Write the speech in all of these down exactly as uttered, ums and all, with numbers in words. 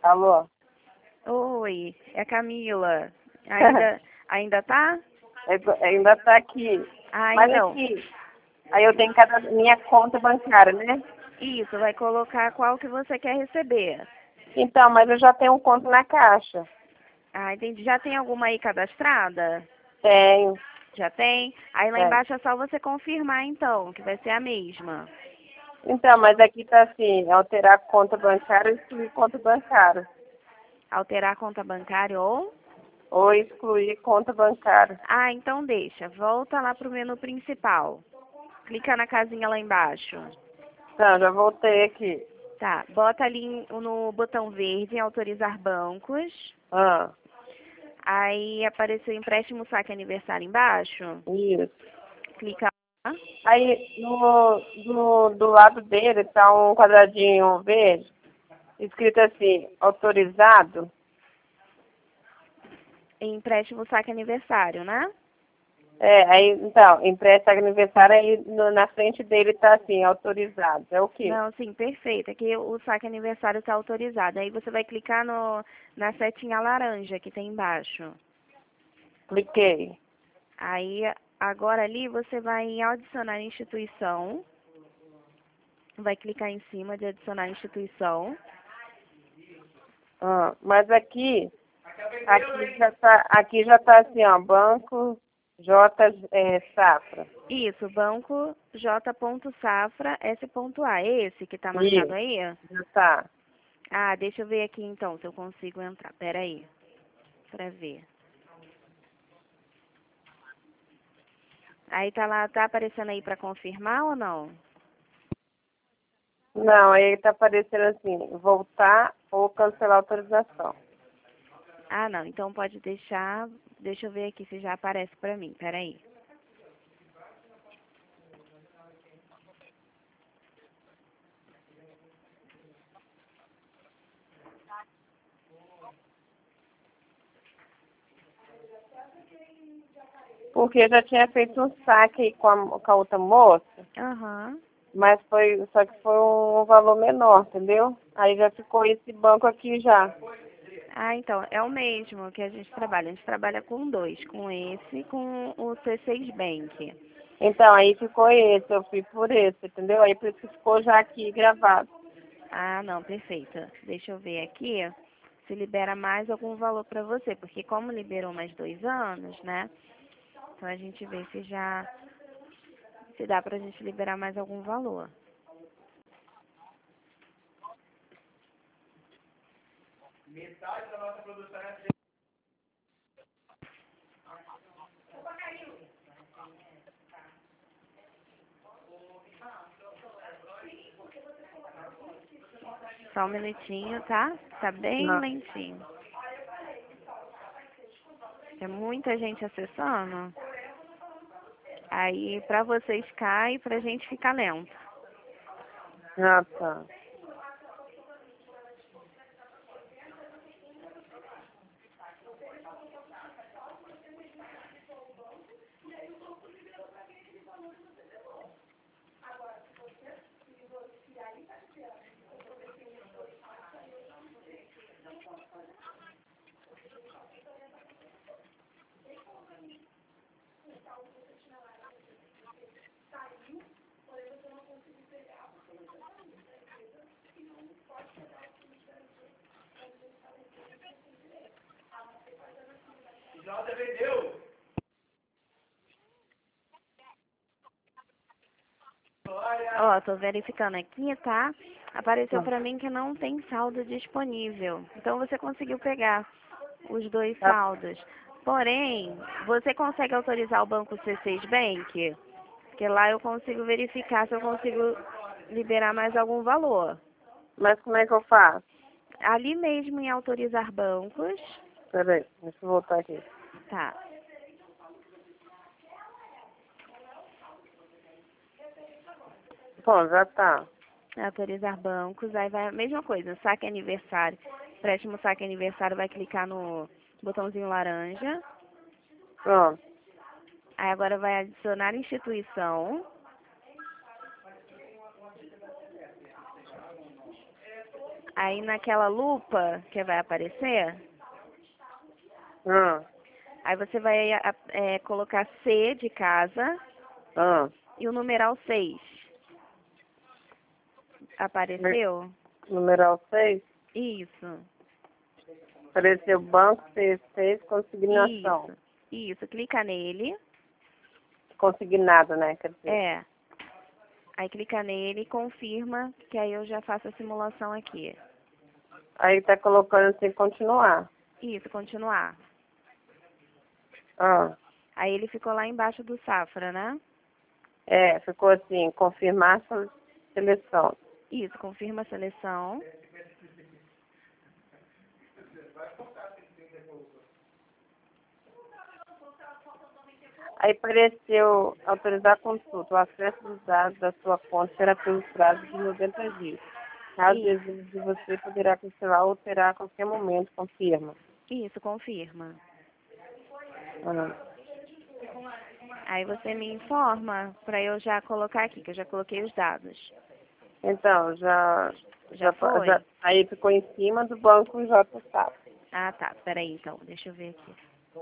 Alô? Oi, é a Camila. Ainda, ainda tá? Eu tô- ainda tá aqui. Ah, Mas então. aqui, aí eu tenho cada minha conta bancária, né? Isso, vai colocar qual que você quer receber. Então, mas eu já tenho um conto na Caixa. Ah, entendi. Já tem alguma aí cadastrada? Tenho. Já tem? Aí lá É. embaixo é só você confirmar então, que vai ser a mesma. Então, mas aqui tá assim, alterar conta bancária ou excluir conta bancária. Alterar a conta bancária ou... Ou excluir conta bancária. Ah, então deixa. Volta lá pro menu principal. Clica na casinha lá embaixo. Então, já voltei aqui. Tá, bota ali no botão verde, autorizar bancos. Ah, Aí apareceu empréstimo saque aniversário embaixo. isso. Clica lá. Aí, no, no, do lado dele tá um quadradinho verde, escrito assim, autorizado. Empréstimo saque aniversário, né? É, aí, então, empresta aniversário, aí no- na frente dele tá assim, autorizado. É o quê? Não, sim, perfeito. Aqui o saque aniversário está autorizado. Aí você vai clicar no, na setinha laranja que tem embaixo. Cliquei. Aí agora ali você vai em adicionar instituição. Vai clicar em cima de adicionar instituição. Ah, mas aqui, aqui já tá, aqui já tá assim, ó, Banco J é, Safra. Isso, banco J. Safra S.A. É esse que tá marcado Isso, aí? já tá. Ah, deixa eu ver aqui então se eu consigo entrar. Pera aí, pra ver. Aí tá lá, tá aparecendo aí pra confirmar ou não? Não, aí tá aparecendo assim, voltar ou cancelar a autorização. Ah, não, então pode deixar. Deixa eu ver aqui se já aparece pra mim. Pera aí. Porque eu já tinha feito um saque aí com a, com a outra moça, Aham. mas foi, só que foi um valor menor, entendeu? Aí já ficou esse banco aqui já. Ah, então, é o mesmo que a gente trabalha. A gente trabalha com dois, com esse e com o C seis Bank. Então, aí ficou esse, eu fui por esse, entendeu? Aí por isso que ficou já aqui gravado. Ah, não, perfeito. Deixa eu ver aqui se libera mais algum valor para você, porque como liberou mais dois anos, né? Então a gente vê se já se dá pra gente liberar mais algum valor. Só um minutinho, tá? Tá bem Não. lentinho. Tem muita gente acessando. Aí pra vocês cai e pra gente fica lento. Ah, tá. Ó, tô verificando aqui, tá? Apareceu Não. pra mim que não tem saldo disponível. Então você conseguiu pegar os dois Tá. saldos. Porém, você consegue autorizar o banco C seis Bank? Porque lá eu consigo verificar se eu consigo liberar mais algum valor. Mas como é que eu faço? Ali mesmo em autorizar bancos, Peraí, deixa eu voltar aqui. tá. Bom, já tá. Autorizar bancos, aí vai a mesma coisa, saque aniversário. Empréstimo saque aniversário, vai clicar no botãozinho laranja. Pronto. Aí agora vai adicionar instituição. Aí naquela lupa que vai aparecer, Hum. aí você vai é, colocar C de casa Hum. e o numeral seis. Apareceu? Numeral seis. Isso. Apareceu banco C seis, consignação. Isso. Isso. Clica nele. Consignado, né? Quer dizer. É. Aí clica nele e confirma, que aí eu já faço a simulação aqui. Aí tá colocando assim, continuar. Isso, continuar. Ah. Aí ele ficou lá embaixo do Safra, né? É, ficou assim, confirmar sua seleção. Isso, confirma a seleção. Aí apareceu autorizar a consulta. O acesso dos dados da sua conta será pelo prazo de noventa dias. Caso Isso. deseje, você poderá cancelar ou alterar a qualquer momento. Confirma. Isso, confirma. Ah. Aí você me informa para eu já colocar aqui, que eu já coloquei os dados. Então, já, Já foi? já. Aí ficou em cima do banco J S A P. Ah, tá. Peraí, então. Deixa eu ver aqui.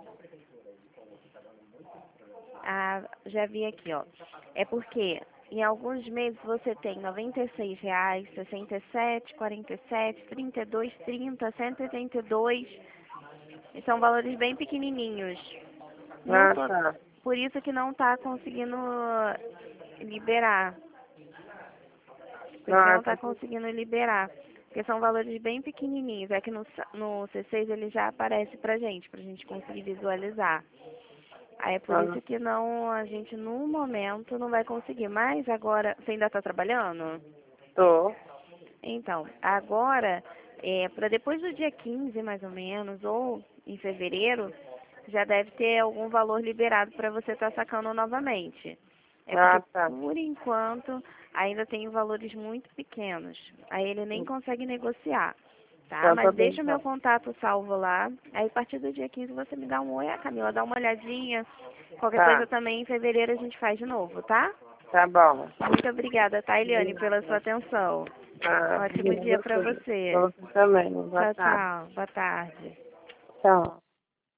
Ah, já vi aqui, ó. É porque em alguns meses você tem noventa e seis reais, sessenta e sete, quarenta e sete, trinta e dois, trinta, cento e oitenta e dois. E são valores bem pequenininhos. No Ah, to- tá. Por isso que não está conseguindo liberar. Por isso que Ah, não está conseguindo liberar. Porque são valores bem pequenininhos. É que no, sa- no C seis ele já aparece pra gente, pra gente conseguir visualizar. Aí é por ah, isso que não, a gente no momento não vai conseguir. Mas agora, você ainda está trabalhando? tô. Então, agora, é, para depois do dia quinze mais ou menos, ou em fevereiro, já deve ter algum valor liberado para você estar sacando novamente. É Ah, porque, tá. por enquanto, ainda tem valores muito pequenos. Aí ele nem consegue negociar, tá? Então, tá Mas bem, deixa o meu então. contato salvo lá. Aí, a partir do dia quinze, você me dá um oi, ah, Camila, dá uma olhadinha. Qualquer Tá. coisa também, em fevereiro, a gente faz de novo, tá? Tá bom. Muito obrigada, tá, Eliane, pela sua atenção. Ah, Ótimo dia para pra você. você também. Boa Tchau, tarde. tchau. Boa tarde. Tchau.